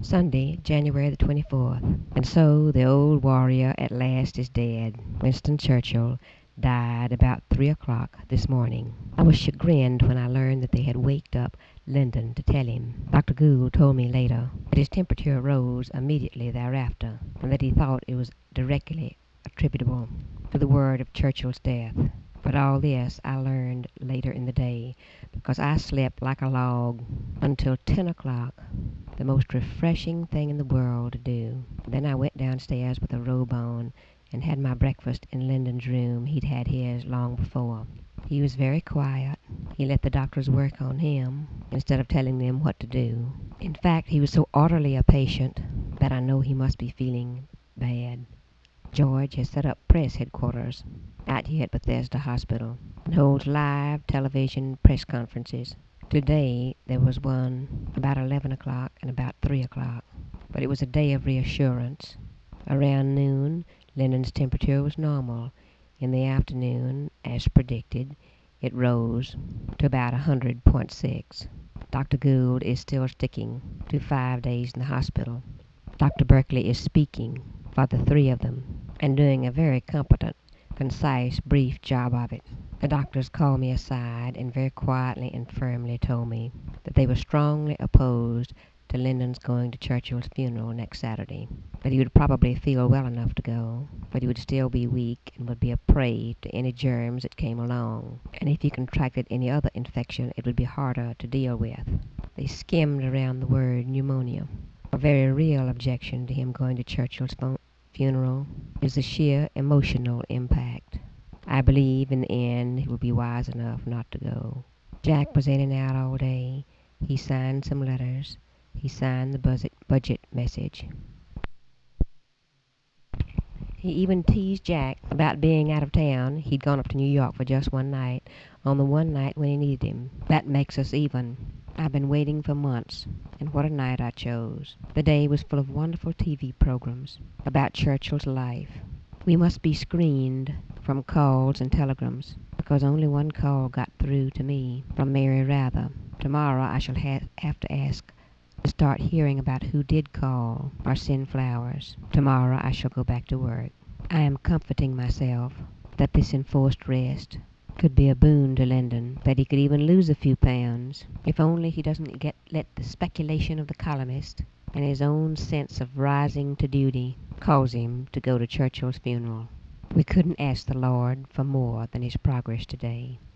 Sunday, January the 24th. And so the old warrior at last is dead. Winston Churchill died about 3 o'clock this morning. I was chagrined when I learned that they had waked up Lyndon to tell him. Dr. Gould told me later that his temperature rose immediately thereafter, and that he thought it was directly attributable to the word of Churchill's death. But all this I learned later in the day, because I slept like a log until 10 o'clock, the most refreshing thing in the world to do. Then I went downstairs with a robe on and had my breakfast in Lyndon's room. He'd had his long before. He was very quiet. He let the doctors work on him instead of telling them what to do. In fact, he was so orderly a patient that I know he must be feeling bad. George has set up press headquarters out here at Bethesda Hospital and holds live television press conferences. Today there was one about 11 o'clock and about 3 o'clock, but it was a day of reassurance. Around noon, Lyndon's temperature was normal. In the afternoon, as predicted, it rose to about 100.6. Dr. Gould is still sticking to 5 days in the hospital. Dr. Berkeley is speaking for the three of them and doing a very competent, concise, brief job of it. The doctors called me aside and very quietly and firmly told me that they were strongly opposed to Lyndon's going to Churchill's funeral next Saturday, that he would probably feel well enough to go, but he would still be weak and would be a prey to any germs that came along, and if he contracted any other infection it would be harder to deal with. They skimmed around the word pneumonia. A very real objection to him going to Churchill's funeral is the sheer emotional impact. I believe in the end he will be wise enough not to go. Jack was in and out all day. He signed some letters. He signed the budget message. He even teased Jack about being out of town. He'd gone up to New York for just one night, on the one night when he needed him. That makes us even. I've been waiting for months, and what a night I chose. The day was full of wonderful TV programs about Churchill's life. We must be screened from calls and telegrams, because only one call got through to me from Mary Rather. Tomorrow I shall have to ask to start hearing about who did call or send flowers. Tomorrow I shall go back to work. I am comforting myself that this enforced rest could be a boon to Lyndon, that he could even lose a few pounds, if only he doesn't let the speculation of the columnist and his own sense of rising to duty cause him to go to Churchill's funeral. We couldn't ask the Lord for more than his progress today.